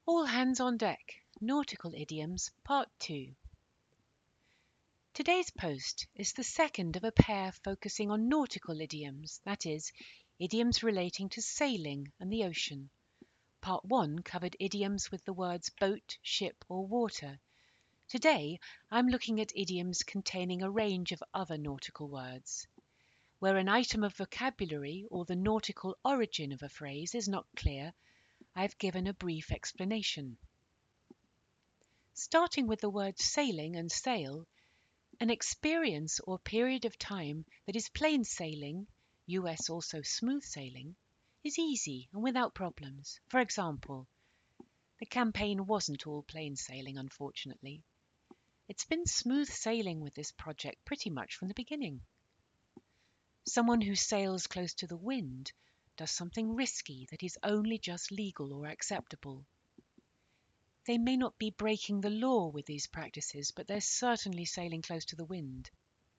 All hands on deck, Nautical Idioms, Part 2. Today's post is the second of a pair focusing on nautical idioms, that is, idioms relating to sailing and the ocean. Part 1 covered idioms with the words boat, ship, or water. Today, I'm looking at idioms containing a range of other nautical words. Where an item of vocabulary or the nautical origin of a phrase is not clear, I've given a brief explanation. Starting with the words sailing and sail, an experience or period of time that is plain sailing, US also smooth sailing, is easy and without problems. For example, the campaign wasn't all plain sailing, unfortunately. It's been smooth sailing with this project pretty much from the beginning. Someone who sails close to the wind does something risky that is only just legal or acceptable. They may not be breaking the law with these practices, but they're certainly sailing close to the wind.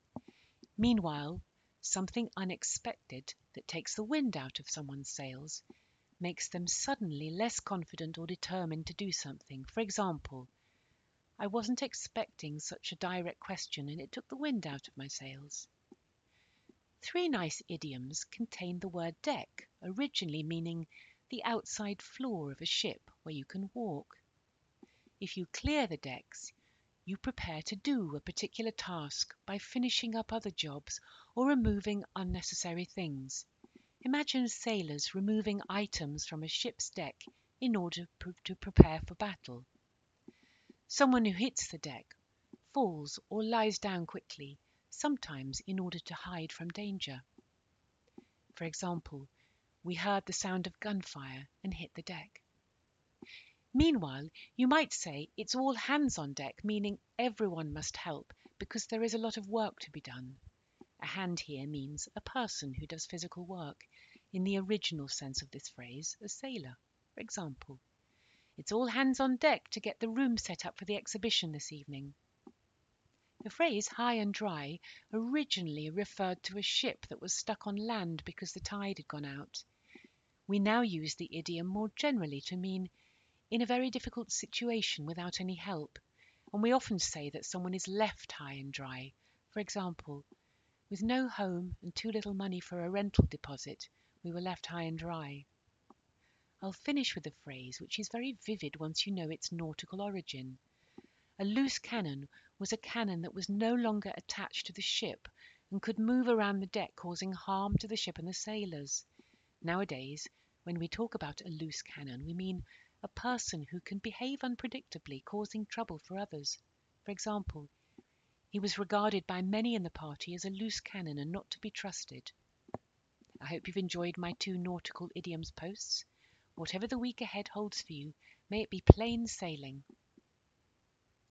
Meanwhile, something unexpected that takes the wind out of someone's sails makes them suddenly less confident or determined to do something. For example, I wasn't expecting such a direct question and it took the wind out of my sails. Three nice idioms contain the word deck, originally meaning the outside floor of a ship where you can walk. If you clear the decks, you prepare to do a particular task by finishing up other jobs or removing unnecessary things. Imagine sailors removing items from a ship's deck in order to prepare for battle. Someone who hits the deck falls or lies down quickly, sometimes in order to hide from danger. For example, we heard the sound of gunfire and hit the deck. Meanwhile, you might say it's all hands on deck, meaning everyone must help because there is a lot of work to be done. A hand here means a person who does physical work, in the original sense of this phrase, a sailor. For example, it's all hands on deck to get the room set up for the exhibition this evening. The phrase high and dry originally referred to a ship that was stuck on land because the tide had gone out. We now use the idiom more generally to mean in a very difficult situation without any help, and we often say that someone is left high and dry. For example, with no home and too little money for a rental deposit, we were left high and dry. I'll finish with a phrase which is very vivid once you know its nautical origin. A loose cannon was a cannon that was no longer attached to the ship and could move around the deck, causing harm to the ship and the sailors. Nowadays, when we talk about a loose cannon, we mean a person who can behave unpredictably, causing trouble for others. For example, he was regarded by many in the party as a loose cannon and not to be trusted. I hope you've enjoyed my 2 nautical idioms posts. Whatever the week ahead holds for you, may it be plain sailing.